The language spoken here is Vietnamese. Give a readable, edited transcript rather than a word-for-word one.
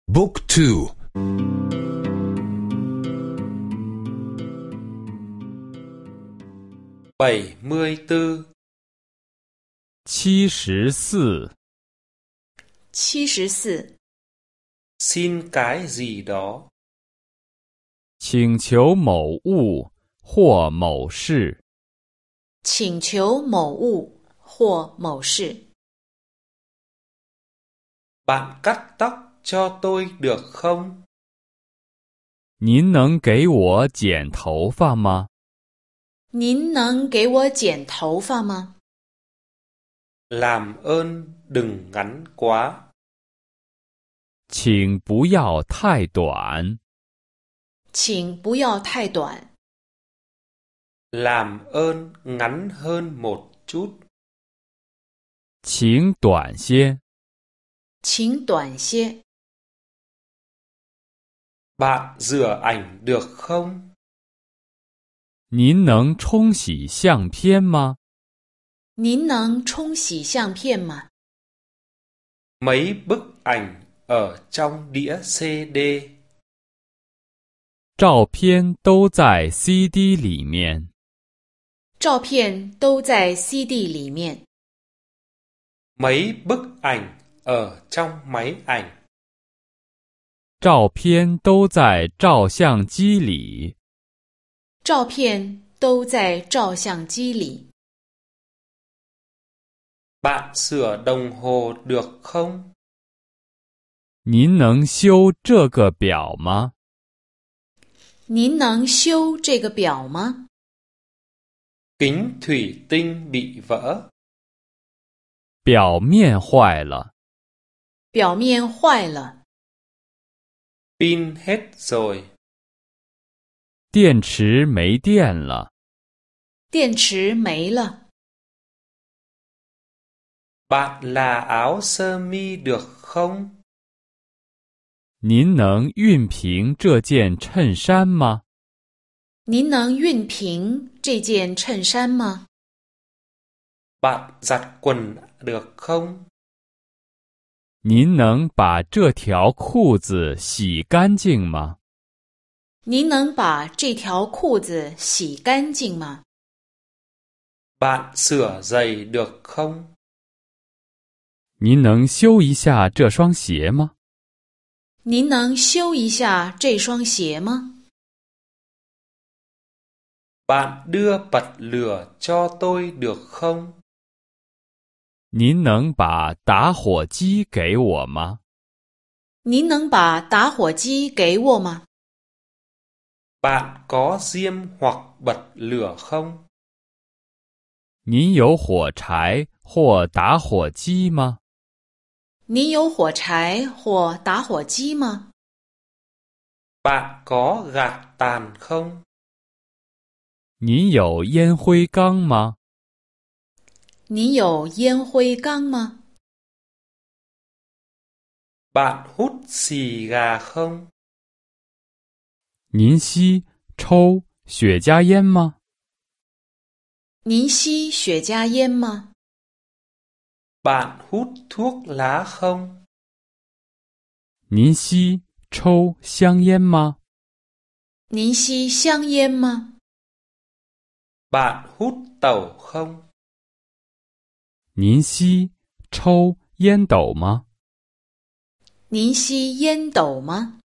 Book 2 74 74. 74. Xin cái gì đó. 请求某物或某事。 请求某物或某事。 Bạn cắt tóc cho tôi được không? 您能给我剪头发吗？ 您能给我剪头发吗？ Làm ơn đừng ngắn quá. 请不要太短。 请不要太短。 Làm ơn ngắn hơn một chút. 请短些。 请短些。 Bạn rửa ảnh được không? 您能冲洗相片吗？ 您能冲洗相片吗？ Mấy bức ảnh ở trong đĩa CD. 照片都在 CD 里面。 照片都在 CD 里面。 Mấy bức ảnh ở trong máy ảnh. 照片都在照相机里。 照片都在照相机里。 Bạn sửa đồng hồ được không? 您能修这个表吗？ 您能修这个表吗？ Kính thủy tinh bị vỡ. 表面坏了。 表面坏了。 Pin hết rồi. 电池没电了。 电池没了。 Bạn là áo sơ mi được không? 您能熨平这件衬衫吗？ 您能熨平这件衬衫吗？ Bạn giặt quần được không? 您能把这条裤子洗干净吗？ 您能把这条裤子洗干净吗？ Bạn sửa giày được không? 您能修一下这双鞋吗？ 您能修一下这双鞋吗？ Bạn đưa bật lửa cho tôi được không? 您能把打火机给我吗？ 您能把打火机给我吗？ Bạn có diêm hoặc bật lửa không? 您有火柴或打火机吗？ 您有火柴或打火机吗？ Bạn có gạt tàn không? 您有烟灰缸吗？ 您有烟灰缸吗？ Bạn hút xì gà không? 您抽雪茄烟吗？ 您吸雪茄烟吗？ Bạn hút thuốc lá không? 您抽香烟吗？ 您吸香烟吗？ Bạn hút tẩu không? 您抽烟斗吗？ 您吸烟斗吗？